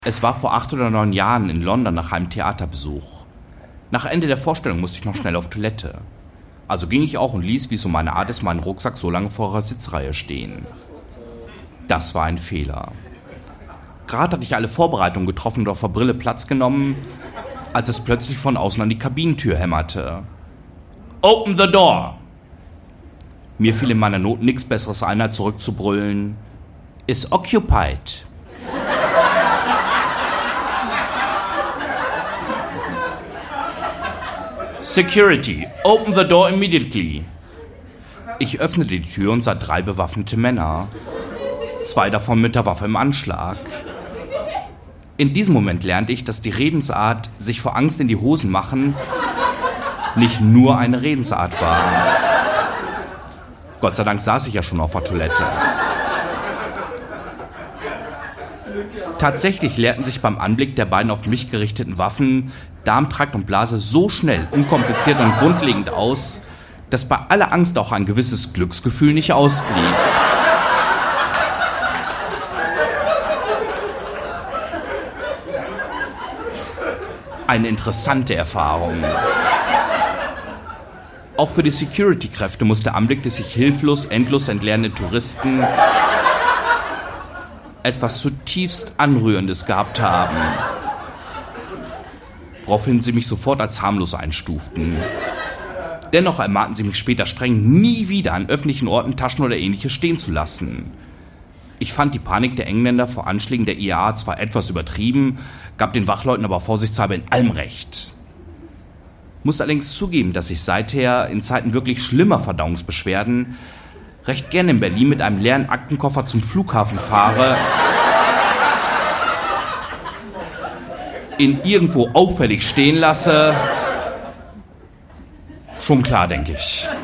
Es war vor 8 oder 9 Jahren in London nach einem Theaterbesuch. Nach Ende der Vorstellung musste ich noch schnell auf Toilette. Also ging ich auch und ließ, wie es so meine Art ist, meinen Rucksack so lange vor der Sitzreihe stehen. Das war ein Fehler. Gerade hatte ich alle Vorbereitungen getroffen und auf der Brille Platz genommen, als es plötzlich von außen an die Kabinentür hämmerte. Open the door! Mir fiel in meiner Not nichts Besseres ein, als zurückzubrüllen. Is occupied. Security, open the door immediately. Ich öffnete die Tür und sah 3 bewaffnete Männer. 2 davon mit der Waffe im Anschlag. In diesem Moment lernte ich, dass die Redensart, sich vor Angst in die Hosen machen, nicht nur eine Redensart war. Gott sei Dank saß ich ja schon auf der Toilette. Tatsächlich leerten sich beim Anblick der beiden auf mich gerichteten Waffen Darmtrakt und Blase so schnell, unkompliziert und grundlegend aus, dass bei aller Angst auch ein gewisses Glücksgefühl nicht ausblieb. Eine interessante Erfahrung. Auch für die Security-Kräfte muss der Anblick des sich hilflos, endlos entleerenden Touristen etwas zutiefst Anrührendes gehabt haben, woraufhin sie mich sofort als harmlos einstuften. Dennoch ermahnten sie mich später streng, nie wieder an öffentlichen Orten Taschen oder Ähnliches stehen zu lassen. Ich fand die Panik der Engländer vor Anschlägen der IAA zwar etwas übertrieben, gab den Wachleuten aber vorsichtshalber in allem recht. Muss allerdings zugeben, dass ich seither in Zeiten wirklich schlimmer Verdauungsbeschwerden recht gerne in Berlin mit einem leeren Aktenkoffer zum Flughafen fahre, ihn irgendwo auffällig stehen lasse. Schon klar, denke ich.